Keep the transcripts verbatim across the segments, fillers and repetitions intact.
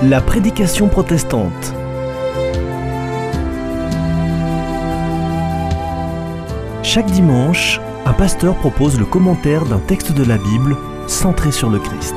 La prédication protestante. Chaque dimanche, un pasteur propose le commentaire d'un texte de la Bible centré sur le Christ.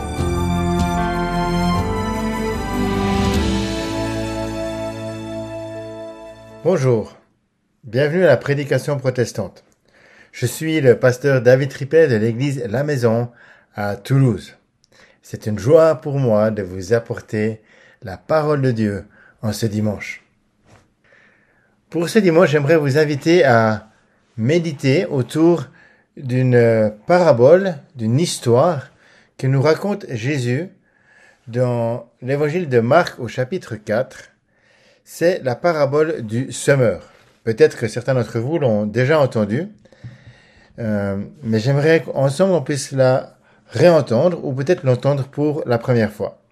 Bonjour, bienvenue à la prédication protestante. Je suis le pasteur David Tripet de l'église La Maison à Toulouse. C'est une joie pour moi de vous apporter la parole de Dieu en ce dimanche. Pour ce dimanche, j'aimerais vous inviter à méditer autour d'une parabole, d'une histoire que nous raconte Jésus dans l'évangile de Marc au chapitre quatre. C'est la parabole du semeur. Peut-être que certains d'entre vous l'ont déjà entendu, euh, mais j'aimerais qu'ensemble on puisse la réentendre ou peut-être l'entendre pour la première fois.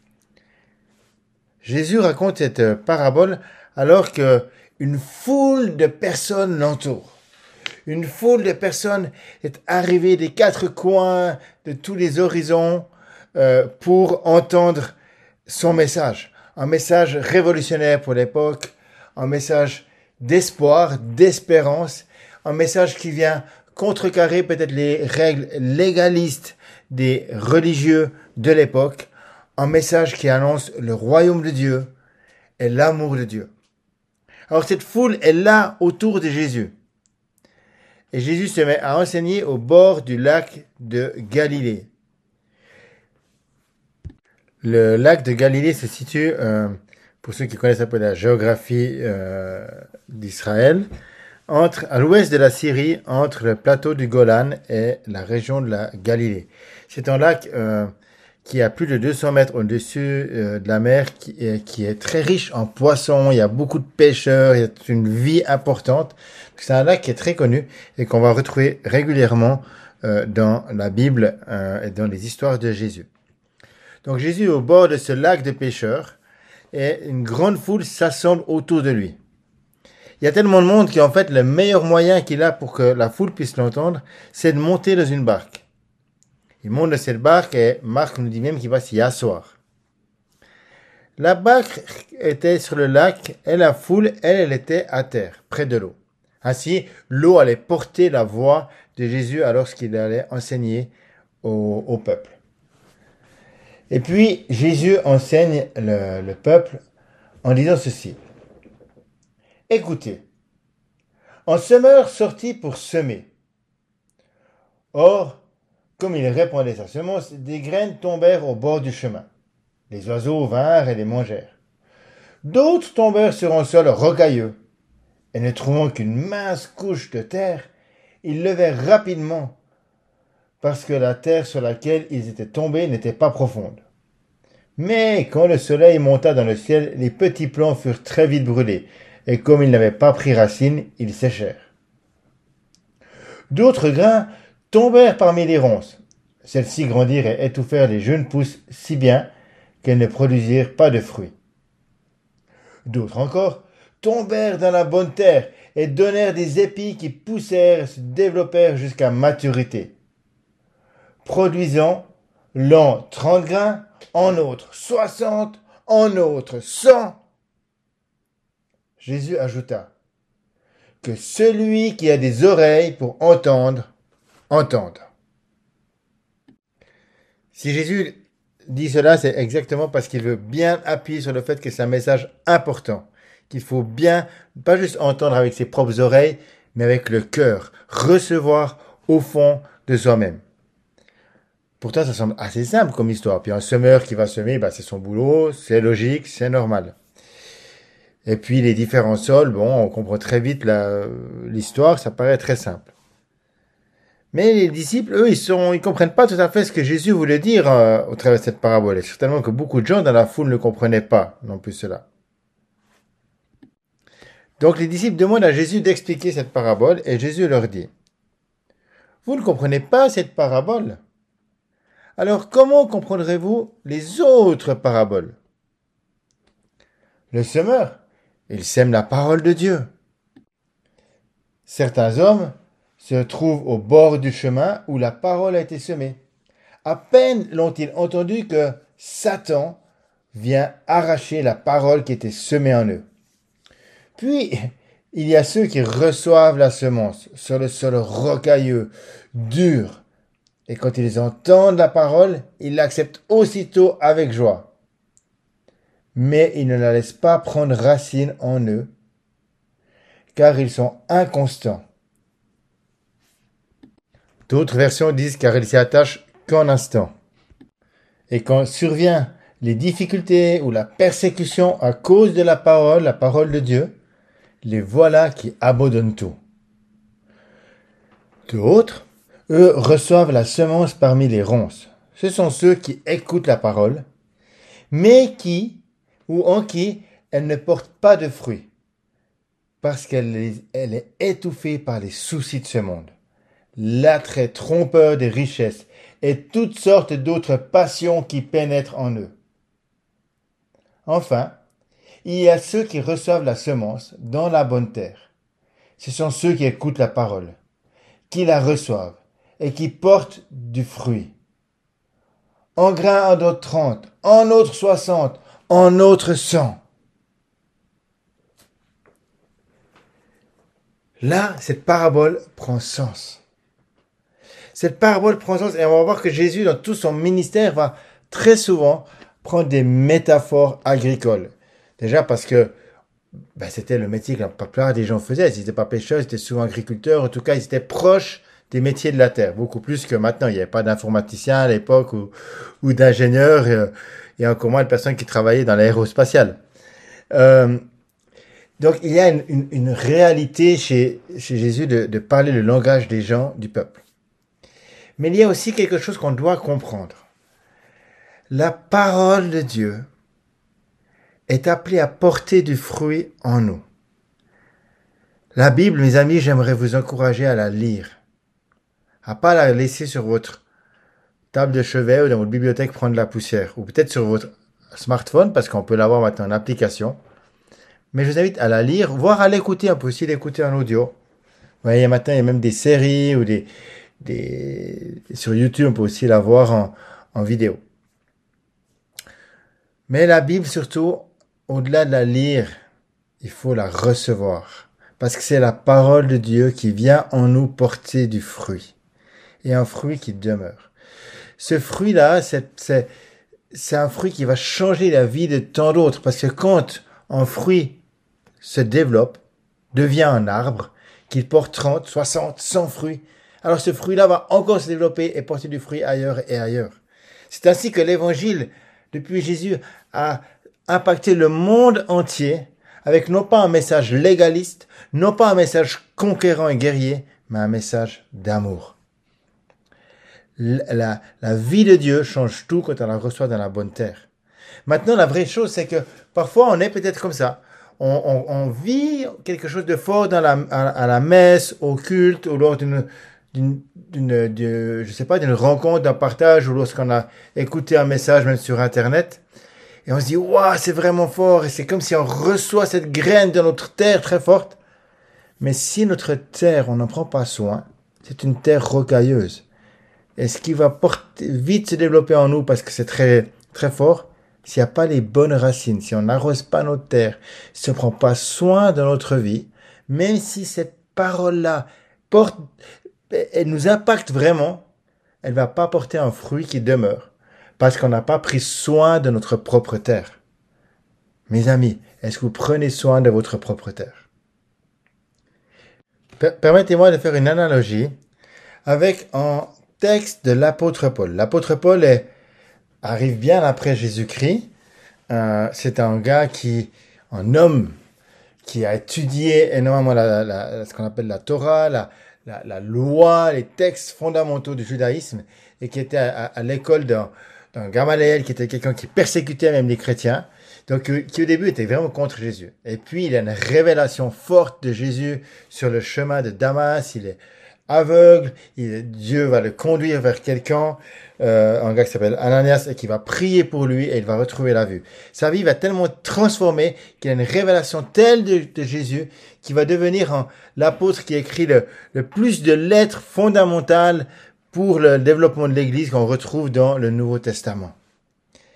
Jésus raconte cette parabole alors que une foule de personnes l'entoure. Une foule de personnes est arrivée des quatre coins, de tous les horizons, euh, pour entendre son message. Un message révolutionnaire pour l'époque, un message d'espoir, d'espérance, un message qui vient contrecarrer peut-être les règles légalistes des religieux de l'époque, un message qui annonce le royaume de Dieu et l'amour de Dieu. Alors cette foule est là autour de Jésus. Et Jésus se met à enseigner au bord du lac de Galilée. Le lac de Galilée se situe, euh, pour ceux qui connaissent un peu la géographie euh, d'Israël, entre, à l'ouest de la Syrie, entre le plateau du Golan et la région de la Galilée. C'est un lac euh, qui a plus de deux cents mètres au-dessus euh, de la mer, qui est, qui est très riche en poissons, il y a beaucoup de pêcheurs, il y a une vie importante. C'est un lac qui est très connu et qu'on va retrouver régulièrement euh, dans la Bible euh, et dans les histoires de Jésus. Donc Jésus est au bord de ce lac de pêcheurs et une grande foule s'assemble autour de lui. Il y a tellement de monde qu'en fait, le meilleur moyen qu'il a pour que la foule puisse l'entendre, c'est de monter dans une barque. Il monte dans cette barque et Marc nous dit même qu'il va s'y asseoir. La barque était sur le lac et la foule, elle, elle était à terre, près de l'eau. Ainsi, l'eau allait porter la voix de Jésus alors qu'il allait enseigner au, au peuple. Et puis, Jésus enseigne le, le peuple en disant ceci. Écoutez, un semeur sortit pour semer. Or, comme il répandait sa semence, des graines tombèrent au bord du chemin. Les oiseaux vinrent et les mangèrent. D'autres tombèrent sur un sol rocailleux, et ne trouvant qu'une mince couche de terre, ils levèrent rapidement, parce que la terre sur laquelle ils étaient tombés n'était pas profonde. Mais quand le soleil monta dans le ciel, les petits plants furent très vite brûlés, et comme ils n'avaient pas pris racine, ils séchèrent. D'autres grains tombèrent parmi les ronces. Celles-ci grandirent et étouffèrent les jeunes pousses si bien qu'elles ne produisirent pas de fruits. D'autres encore tombèrent dans la bonne terre et donnèrent des épis qui poussèrent et se développèrent jusqu'à maturité, produisant l'un trente grains, en autre soixante, en autre cent. Jésus ajouta que celui qui a des oreilles pour entendre, entende. Si Jésus dit cela, c'est exactement parce qu'il veut bien appuyer sur le fait que c'est un message important, qu'il faut bien, pas juste entendre avec ses propres oreilles, mais avec le cœur, recevoir au fond de soi-même. Pourtant, ça semble assez simple comme histoire. Puis un semeur qui va semer, bah, c'est son boulot, c'est logique, c'est normal. Et puis les différents sols, bon, on comprend très vite la, l'histoire, ça paraît très simple. Mais les disciples, eux, ils sont, ils comprennent pas tout à fait ce que Jésus voulait dire euh, au travers de cette parabole. Et certainement que beaucoup de gens dans la foule ne comprenaient pas non plus cela. Donc les disciples demandent à Jésus d'expliquer cette parabole et Jésus leur dit, « Vous ne comprenez pas cette parabole? Alors comment comprendrez-vous les autres paraboles? Le semeur, il sème la parole de Dieu. Certains hommes se trouvent au bord du chemin où la parole a été semée. À peine l'ont-ils entendu que Satan vient arracher la parole qui était semée en eux. Puis, il y a ceux qui reçoivent la semence sur le sol rocailleux, dur. Et quand ils entendent la parole, ils l'acceptent aussitôt avec joie. Mais ils ne la laissent pas prendre racine en eux, car ils sont inconstants. D'autres versions disent car ils s'y attachent qu'un instant. Et quand survient les difficultés ou la persécution à cause de la parole, la parole de Dieu, les voilà qui abandonnent tout. D'autres, eux, reçoivent la semence parmi les ronces. Ce sont ceux qui écoutent la parole, mais qui, ou en qui, elle ne porte pas de fruits, parce qu'elle est, elle est étouffée par les soucis de ce monde, l'attrait trompeur des richesses et toutes sortes d'autres passions qui pénètrent en eux. Enfin, il y a ceux qui reçoivent la semence dans la bonne terre. Ce sont ceux qui écoutent la parole, qui la reçoivent et qui portent du fruit. En grain, en d'autres trente, en autres soixante, en autres cent. Là, cette parabole prend sens. Cette parabole prend sens et on va voir que Jésus, dans tout son ministère, va très souvent prendre des métaphores agricoles. Déjà parce que ben, c'était le métier que la plupart des gens faisaient. Ils n'étaient pas pêcheurs, ils étaient souvent agriculteurs. En tout cas, ils étaient proches des métiers de la terre. Beaucoup plus que maintenant. Il n'y avait pas d'informaticiens à l'époque ou, ou d'ingénieurs. Euh, et encore moins de personnes qui travaillaient dans l'aérospatiale. Euh, donc, il y a une, une, une réalité chez, chez Jésus de, de parler le langage des gens, du peuple. Mais il y a aussi quelque chose qu'on doit comprendre. La parole de Dieu est appelée à porter du fruit en nous. La Bible, mes amis, j'aimerais vous encourager à la lire. À pas la laisser sur votre table de chevet ou dans votre bibliothèque prendre la poussière. Ou peut-être sur votre smartphone, parce qu'on peut l'avoir maintenant en application. Mais je vous invite à la lire, voire à l'écouter. On peut aussi l'écouter en audio. Vous voyez, maintenant, il y a même des séries ou des... des... sur YouTube, on peut aussi la voir en, en vidéo. Mais la Bible, surtout, au-delà de la lire, il faut la recevoir. Parce que c'est la parole de Dieu qui vient en nous porter du fruit. Et un fruit qui demeure. Ce fruit-là, c'est, c'est, c'est un fruit qui va changer la vie de tant d'autres. Parce que quand un fruit se développe, devient un arbre, qu'il porte trente, soixante, cent fruits, alors ce fruit-là va encore se développer et porter du fruit ailleurs et ailleurs. C'est ainsi que l'évangile, depuis Jésus, a impacté le monde entier avec non pas un message légaliste, non pas un message conquérant et guerrier, mais un message d'amour. La, la vie de Dieu change tout quand on la reçoit dans la bonne terre. Maintenant, la vraie chose, c'est que parfois on est peut-être comme ça. On, on, on vit quelque chose de fort dans la, à, à la messe, au culte, ou lors d'une, d'une, d'une, de, je sais pas, d'une rencontre, d'un partage, ou lorsqu'on a écouté un message même sur Internet. Et on se dit, waouh, c'est vraiment fort. Et c'est comme si on reçoit cette graine de notre terre très forte. Mais si notre terre, on n'en prend pas soin, c'est une terre rocailleuse. Et ce qui va porter, vite se développer en nous parce que c'est très, très fort, s'il n'y a pas les bonnes racines, si on n'arrose pas notre terre, si on ne prend pas soin de notre vie, même si cette parole-là porte, elle nous impacte vraiment, elle ne va pas porter un fruit qui demeure. Parce qu'on n'a pas pris soin de notre propre terre. Mes amis, est-ce que vous prenez soin de votre propre terre? Permettez-moi de faire une analogie avec un texte de l'apôtre Paul. L'apôtre Paul est, arrive bien après Jésus-Christ. Euh, c'est un gars qui, un homme qui a étudié énormément la, la, ce qu'on appelle la Torah, la, la, la loi, les textes fondamentaux du judaïsme, et qui était à, à, à l'école d'un un Gamaliel qui était quelqu'un qui persécutait même les chrétiens, donc qui au début était vraiment contre Jésus. Et puis il a une révélation forte de Jésus sur le chemin de Damas. Il est aveugle, il, Dieu va le conduire vers quelqu'un, euh, un gars qui s'appelle Ananias, et qui va prier pour lui et il va retrouver la vue. Sa vie va tellement transformer qu'il a une révélation telle de, de Jésus qu'il va devenir un, l'apôtre qui écrit le, le plus de lettres fondamentales pour le développement de l'Église qu'on retrouve dans le Nouveau Testament.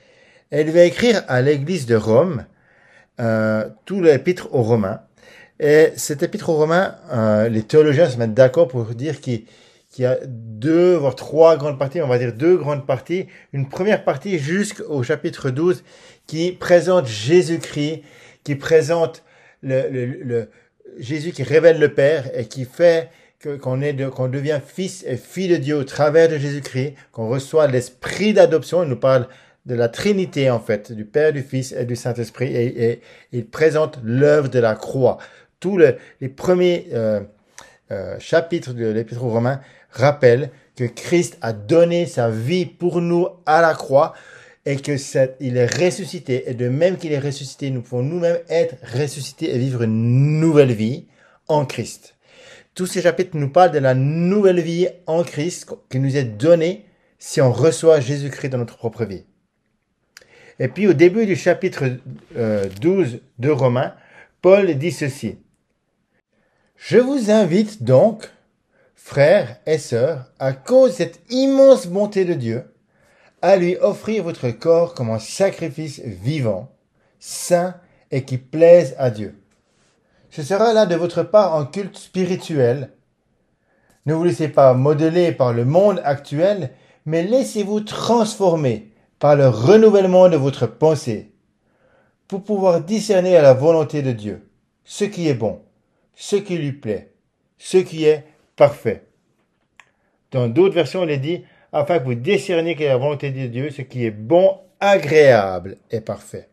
Et il va écrire à l'église de Rome euh, tout l'épître aux Romains. Et cet épître aux Romains, euh, les théologiens se mettent d'accord pour dire qu'il, qu'il y a deux, voire trois grandes parties, on va dire deux grandes parties. Une première partie jusqu'au chapitre douze qui présente Jésus-Christ, qui présente le, le, le Jésus qui révèle le Père et qui fait que, qu'on, est de, qu'on devient fils et fille de Dieu au travers de Jésus-Christ, qu'on reçoit l'esprit d'adoption. Il nous parle de la Trinité en fait, du Père, du Fils et du Saint-Esprit, et, et, et il présente l'œuvre de la croix. Tous le, les premiers euh, euh, chapitres de l'Épître aux Romains rappellent que Christ a donné sa vie pour nous à la croix et que c'est, il est ressuscité. Et de même qu'il est ressuscité, nous pouvons nous-mêmes être ressuscités et vivre une nouvelle vie en Christ. Tous ces chapitres nous parlent de la nouvelle vie en Christ qui nous est donnée si on reçoit Jésus-Christ dans notre propre vie. Et puis au début du chapitre euh, douze de Romains, Paul dit ceci. Je vous invite donc, frères et sœurs, à cause de cette immense bonté de Dieu, à lui offrir votre corps comme un sacrifice vivant, saint et qui plaise à Dieu. Ce sera là de votre part un culte spirituel. Ne vous laissez pas modeler par le monde actuel, mais laissez-vous transformer par le renouvellement de votre pensée, pour pouvoir discerner à la volonté de Dieu, ce qui est bon, ce qui lui plaît, ce qui est parfait. Dans d'autres versions, il est dit, afin que vous discerniez quelle est la volonté de Dieu, ce qui est bon, agréable et parfait.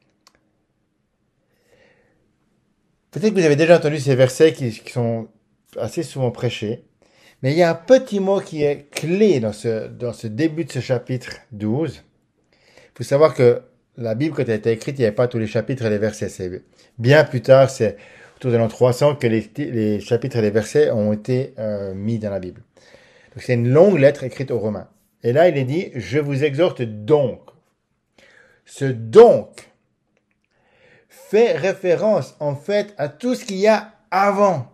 Peut-être que vous avez déjà entendu ces versets qui, qui sont assez souvent prêchés, mais il y a un petit mot qui est clé dans ce, dans ce début de ce chapitre douze. Il faut savoir que la Bible, quand elle a été écrite, il n'y avait pas tous les chapitres et les versets. C'est bien plus tard, c'est autour de l'an trois cents que les, les chapitres et les versets ont été euh, mis dans la Bible. Donc c'est une longue lettre écrite aux Romains. Et là, il est dit, je vous exhorte donc. Ce donc fait référence en fait à tout ce qu'il y a avant.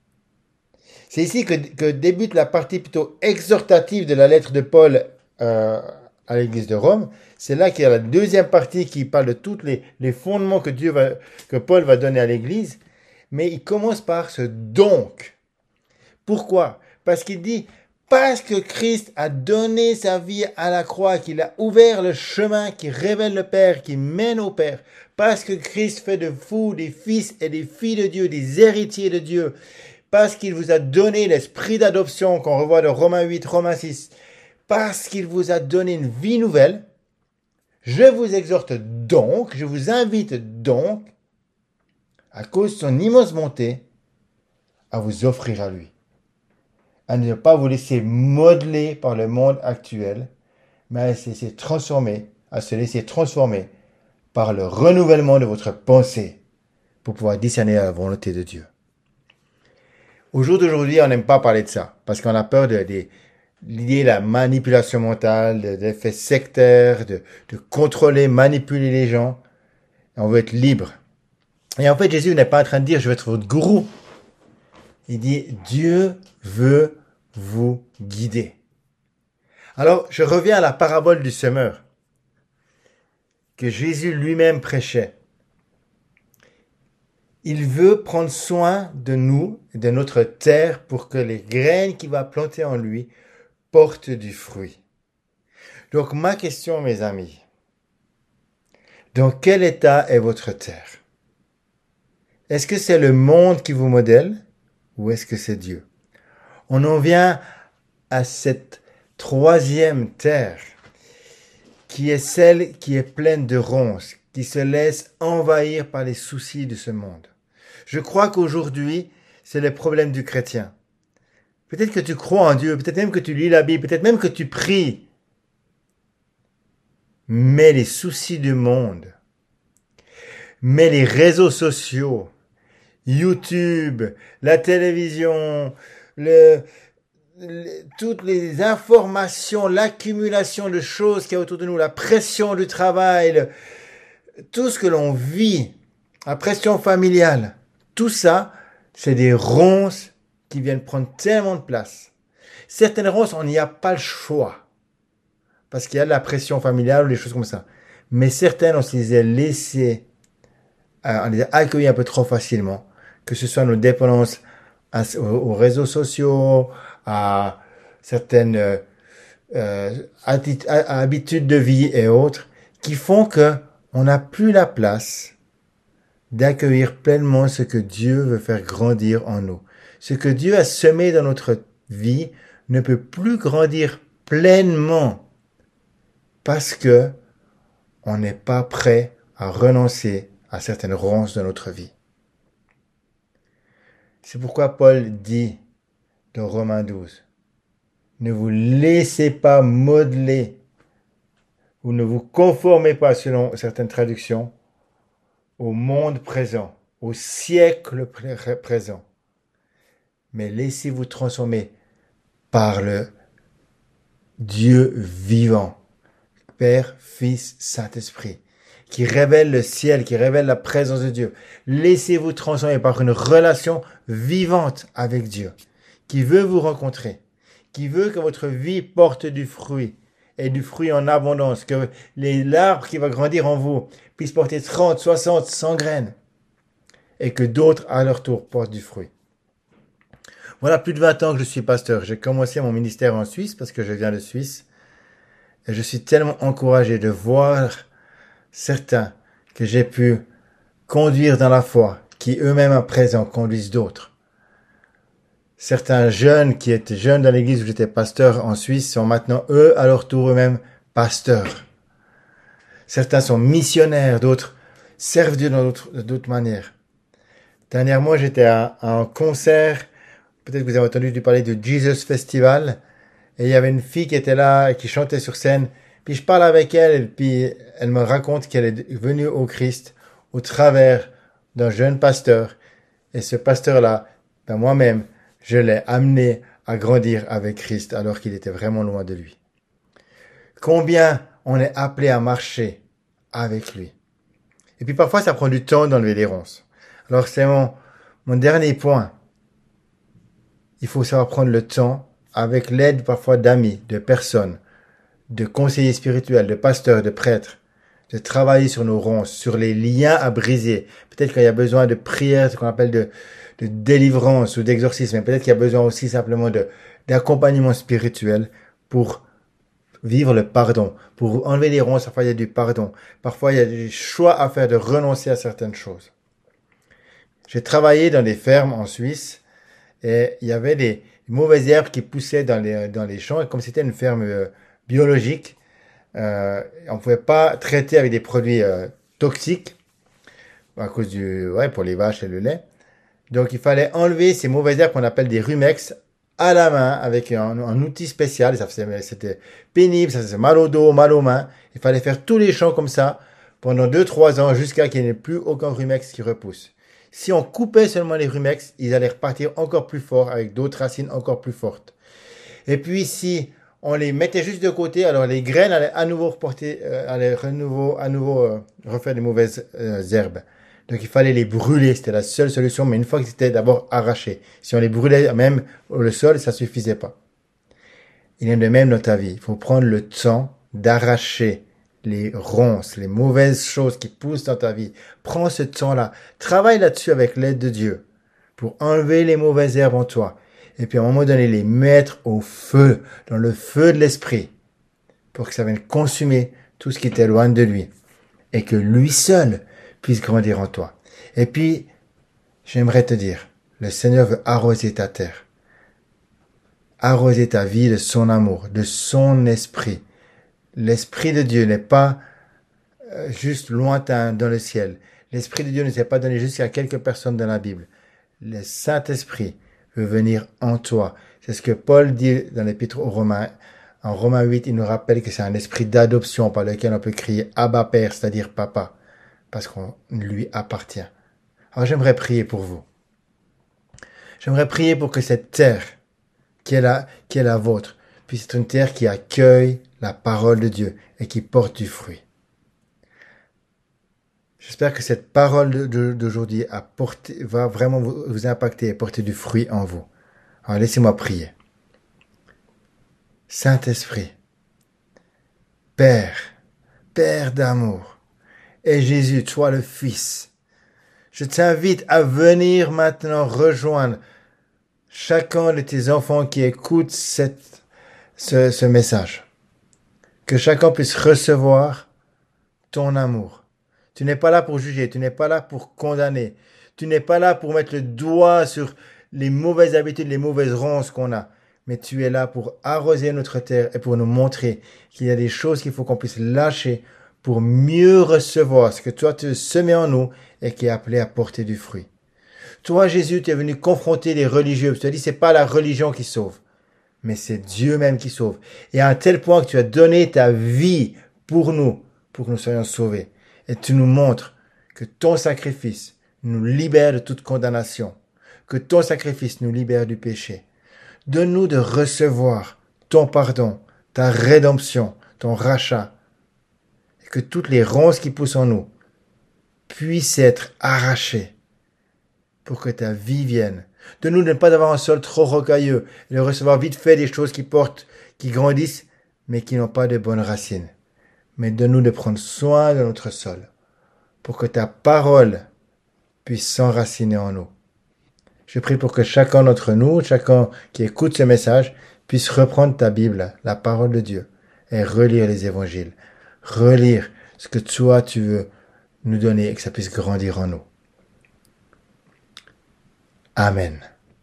C'est ici que, que débute la partie plutôt exhortative de la lettre de Paul euh, à l'église de Rome. C'est là qu'il y a la deuxième partie qui parle de tous les, les fondements que Dieu va, que Paul va donner à l'église. Mais il commence par ce donc. Pourquoi? Parce qu'il dit, parce que Christ a donné sa vie à la croix, qu'il a ouvert le chemin qui révèle le Père, qui mène au Père, parce que Christ fait de vous des fils et des filles de Dieu, des héritiers de Dieu, parce qu'il vous a donné l'esprit d'adoption qu'on revoit de Romains huit, Romains six, parce qu'il vous a donné une vie nouvelle, je vous exhorte donc, je vous invite donc, à cause de son immense bonté, à vous offrir à lui. À ne pas vous laisser modeler par le monde actuel, mais à se laisser transformer, à se laisser transformer par le renouvellement de votre pensée pour pouvoir discerner la volonté de Dieu. Au jour d'aujourd'hui, on n'aime pas parler de ça parce qu'on a peur de, de lier la manipulation mentale, de l'effet sectaire, de, de contrôler, manipuler les gens. On veut être libre. Et en fait, Jésus n'est pas en train de dire « je vais être votre gourou ». Il dit « Dieu veut vous guider ». Alors, je reviens à la parabole du semeur que Jésus lui-même prêchait. Il veut prendre soin de nous, de notre terre, pour que les graines qu'il va planter en lui portent du fruit. Donc, ma question, mes amis, dans quel état est votre terre? Est-ce que c'est le monde qui vous modèle ou est-ce que c'est Dieu? On en vient à cette troisième terre qui est celle qui est pleine de ronces, qui se laisse envahir par les soucis de ce monde. Je crois qu'aujourd'hui, c'est le problème du chrétien. Peut-être que tu crois en Dieu, peut-être même que tu lis la Bible, peut-être même que tu pries. Mais les soucis du monde, mais les réseaux sociaux, YouTube, la télévision, le, le, toutes les informations, l'accumulation de choses qu'il y a autour de nous, la pression du travail, le, tout ce que l'on vit, la pression familiale, tout ça, c'est des ronces qui viennent prendre tellement de place. Certaines ronces, on n'y a pas le choix, parce qu'il y a de la pression familiale ou des choses comme ça. Mais certaines, on se les a laissées, euh, on les a accueillies un peu trop facilement, que ce soit nos dépendances à- aux, aux réseaux sociaux, à certaines euh, euh, atti- à- à habitudes de vie et autres, qui font que on n'a plus la place d'accueillir pleinement ce que Dieu veut faire grandir en nous. Ce que Dieu a semé dans notre vie ne peut plus grandir pleinement parce que on n'est pas prêt à renoncer à certaines ronces de notre vie. C'est pourquoi Paul dit dans Romains douze, ne vous laissez pas modeler ou ne vous conformez pas, selon certaines traductions, au monde présent, au siècle pré- présent, mais laissez-vous transformer par le Dieu vivant, Père, Fils, Saint-Esprit, qui révèle le ciel, qui révèle la présence de Dieu. Laissez-vous transformer par une relation vivante avec Dieu, qui veut vous rencontrer, qui veut que votre vie porte du fruit, et du fruit en abondance, que les l'arbre qui va grandir en vous puisse porter trente, soixante, cent graines, et que d'autres, à leur tour, portent du fruit. Voilà plus de vingt ans que je suis pasteur. J'ai commencé mon ministère en Suisse, parce que je viens de Suisse, et je suis tellement encouragé de voir certains que j'ai pu conduire dans la foi, qui eux-mêmes à présent conduisent d'autres. Certains jeunes qui étaient jeunes dans l'église où j'étais pasteur en Suisse sont maintenant eux, à leur tour eux-mêmes, pasteurs. Certains sont missionnaires, d'autres servent Dieu dans d'autres, d'autres manières. Dernièrement, j'étais à, à un concert, peut-être que vous avez entendu parler de Jesus Festival, et il y avait une fille qui était là et qui chantait sur scène. Puis je parle avec elle, et puis elle me raconte qu'elle est venue au Christ au travers d'un jeune pasteur. Et ce pasteur-là, ben moi-même, je l'ai amené à grandir avec Christ alors qu'il était vraiment loin de lui. Combien on est appelé à marcher avec lui. Et puis parfois, ça prend du temps d'enlever les ronces. Alors c'est mon, mon dernier point. Il faut savoir prendre le temps, avec l'aide parfois d'amis, de personnes, de conseillers spirituels, de pasteurs, de prêtres, de travailler sur nos ronces, sur les liens à briser. Peut-être qu'il y a besoin de prières, ce qu'on appelle de, de délivrance ou d'exorcisme, mais peut-être qu'il y a besoin aussi simplement de, d'accompagnement spirituel pour vivre le pardon, pour enlever les ronces. Parfois il y a du pardon, parfois il y a des choix à faire de renoncer à certaines choses. J'ai travaillé dans des fermes en Suisse et il y avait des mauvaises herbes qui poussaient dans les, dans les champs, et comme c'était une ferme euh, biologique, euh, on ne pouvait pas traiter avec des produits euh, toxiques à cause du, ouais, pour les vaches et le lait. Donc il fallait enlever ces mauvaises herbes qu'on appelle des rumex à la main avec un, un outil spécial. Ça faisait, c'était pénible, ça faisait mal au dos, mal aux mains. Il fallait faire tous les champs comme ça pendant deux trois ans jusqu'à qu'il n'y ait plus aucun rumex qui repousse. Si on coupait seulement les rumex, ils allaient repartir encore plus fort avec d'autres racines encore plus fortes. Et puis si on les mettait juste de côté, alors les graines allaient à nouveau reporter, euh, allaient à nouveau, à nouveau euh, refaire des mauvaises euh, herbes. Donc il fallait les brûler, c'était la seule solution, mais une fois qu'ils étaient d'abord arrachés. Si on les brûlait même au sol, ça suffisait pas. Il y en a de même dans ta vie. Il faut prendre le temps d'arracher les ronces, les mauvaises choses qui poussent dans ta vie. Prends ce temps-là. Travaille là-dessus avec l'aide de Dieu pour enlever les mauvaises herbes en toi. Et puis à un moment donné, les mettre au feu, dans le feu de l'esprit, pour que ça vienne consumer tout ce qui t'éloigne de lui. Et que lui seul puisse grandir en toi. Et puis, j'aimerais te dire, le Seigneur veut arroser ta terre. Arroser ta vie de son amour, de son esprit. L'esprit de Dieu n'est pas euh, juste lointain dans le ciel. L'esprit de Dieu ne s'est pas donné juste à quelques personnes dans la Bible. Le Saint-Esprit veut venir en toi. C'est ce que Paul dit dans l'Épître aux Romains. En Romains huit, il nous rappelle que c'est un esprit d'adoption par lequel on peut crier Abba Père, c'est-à-dire Papa, parce qu'on lui appartient. Alors j'aimerais prier pour vous. J'aimerais prier pour que cette terre, qui est la, qui est la vôtre, puisse être une terre qui accueille la parole de Dieu et qui porte du fruit. J'espère que cette parole d'aujourd'hui a porté, va vraiment vous, vous impacter et porter du fruit en vous. Alors laissez-moi prier. Saint-Esprit, Père, Père d'amour. Et Jésus, toi le Fils. Je t'invite à venir maintenant rejoindre chacun de tes enfants qui écoutent cette, ce, ce message. Que chacun puisse recevoir ton amour. Tu n'es pas là pour juger, tu n'es pas là pour condamner, tu n'es pas là pour mettre le doigt sur les mauvaises habitudes, les mauvaises ronces qu'on a, mais tu es là pour arroser notre terre et pour nous montrer qu'il y a des choses qu'il faut qu'on puisse lâcher pour mieux recevoir ce que toi tu semais en nous et qui est appelé à porter du fruit. Toi, Jésus, tu es venu confronter les religieux. Tu as dit, c'est pas la religion qui sauve, mais c'est Dieu même qui sauve. Et à un tel point que tu as donné ta vie pour nous, pour que nous soyons sauvés. Et tu nous montres que ton sacrifice nous libère de toute condamnation, que ton sacrifice nous libère du péché. Donne-nous de recevoir ton pardon, ta rédemption, ton rachat, et que toutes les ronces qui poussent en nous puissent être arrachées pour que ta vie vienne. Donne-nous de ne pas avoir un sol trop rocailleux et de recevoir vite fait des choses qui portent, qui grandissent, mais qui n'ont pas de bonnes racines. Mais donne-nous de prendre soin de notre sol pour que ta parole puisse s'enraciner en nous. Je prie pour que chacun d'entre nous, chacun qui écoute ce message, puisse reprendre ta Bible, la parole de Dieu, et relire les évangiles. Relire ce que toi tu veux nous donner et que ça puisse grandir en nous. Amen.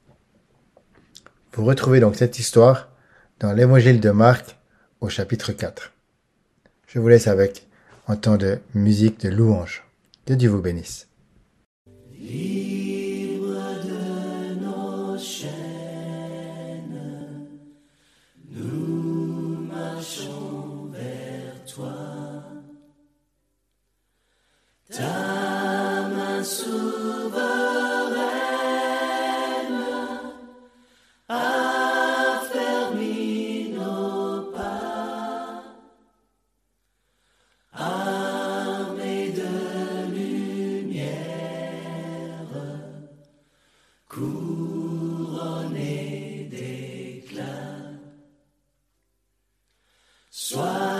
Vous retrouvez donc cette histoire dans l'évangile de Marc au chapitre quatre. Je vous laisse avec un temps de musique de louange. Que Dieu vous bénisse. Libre de nos chaînes, nous marchons vers toi. Ta main souveraine a fermé nos pas. Armée de lumière, couronnée d'éclat, sois